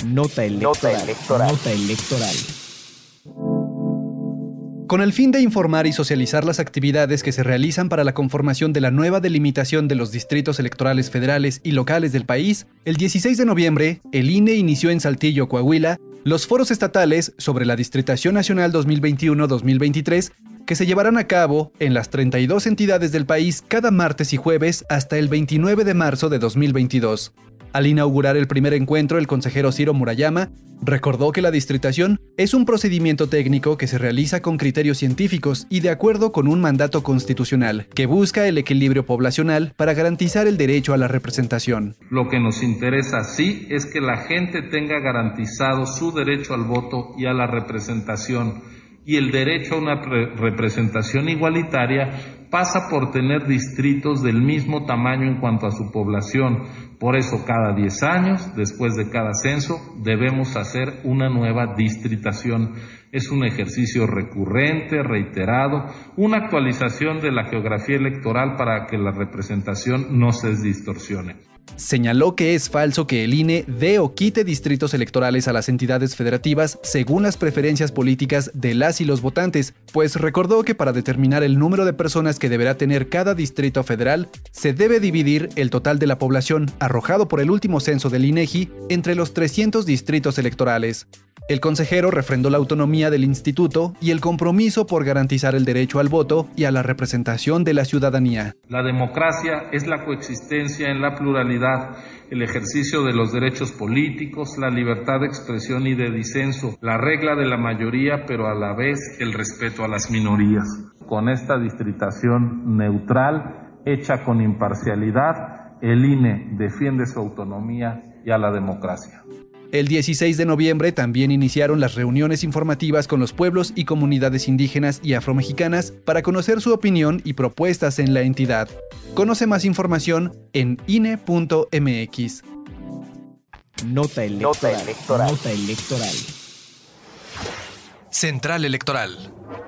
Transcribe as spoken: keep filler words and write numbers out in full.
Nota electoral. Nota electoral. Nota electoral. Con el fin de informar y socializar las actividades que se realizan para la conformación de la nueva delimitación de los distritos electorales federales y locales del país, el dieciséis de noviembre, el I N E inició en Saltillo, Coahuila, los foros estatales sobre la Distritación Nacional dos mil veintiuno dos mil veintitrés, que se llevarán a cabo en las treinta y dos entidades del país cada martes y jueves hasta el veintinueve de marzo de dos mil veintidós. Al inaugurar el primer encuentro, el consejero Ciro Murayama recordó que la distritación es un procedimiento técnico que se realiza con criterios científicos y de acuerdo con un mandato constitucional que busca el equilibrio poblacional para garantizar el derecho a la representación. Lo que nos interesa, sí, es que la gente tenga garantizado su derecho al voto y a la representación, y el derecho a una re- representación igualitaria pasa por tener distritos del mismo tamaño en cuanto a su población. Por eso, cada diez años, después de cada censo, debemos hacer una nueva distritación. Es un ejercicio recurrente, reiterado, una actualización de la geografía electoral para que la representación no se distorsione. Señaló que es falso que el I N E dé o quite distritos electorales a las entidades federativas según las preferencias políticas de las y los votantes, pues recordó que para determinar el número de personas que deberá tener cada distrito federal, se debe dividir el total de la población arrojado por el último censo del INEGI entre los trescientos distritos electorales. El consejero refrendó la autonomía del instituto y el compromiso por garantizar el derecho al voto y a la representación de la ciudadanía. La democracia es la coexistencia en la pluralidad, el ejercicio de los derechos políticos, la libertad de expresión y de disenso, la regla de la mayoría, pero a la vez el respeto a las minorías. Con esta distritación neutral, hecha con imparcialidad, el I N E defiende su autonomía y a la democracia. El dieciséis de noviembre también iniciaron las reuniones informativas con los pueblos y comunidades indígenas y afromexicanas para conocer su opinión y propuestas en la entidad. Conoce más información en I N E punto M X. Nota electoral. Nota electoral. Nota electoral. Central Electoral.